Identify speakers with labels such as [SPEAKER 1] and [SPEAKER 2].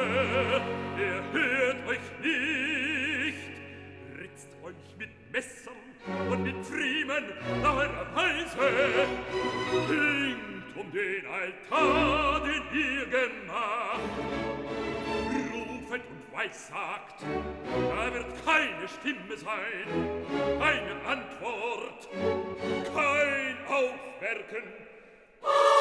[SPEAKER 1] er hört euch nicht, ritzt euch mit Messern und mit Pfriemen nach eurer Weise, hinkt den Altar, den ihr gemacht, rufet und weissagt, da wird keine Stimme sein, keine Antwort, kein Aufwerken.